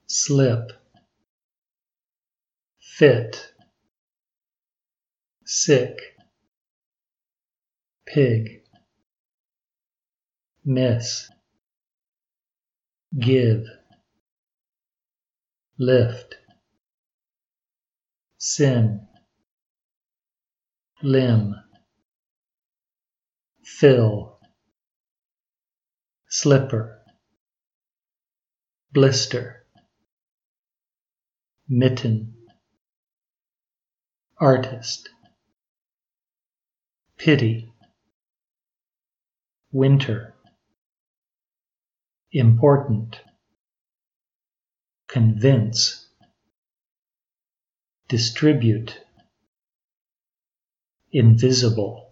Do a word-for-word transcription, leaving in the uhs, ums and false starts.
slip, fit, sick, pig, miss, give, lift, sin, limb, fill, slipper, blister, mitten, artist, pity, winter, important, convince, distribute, invisible.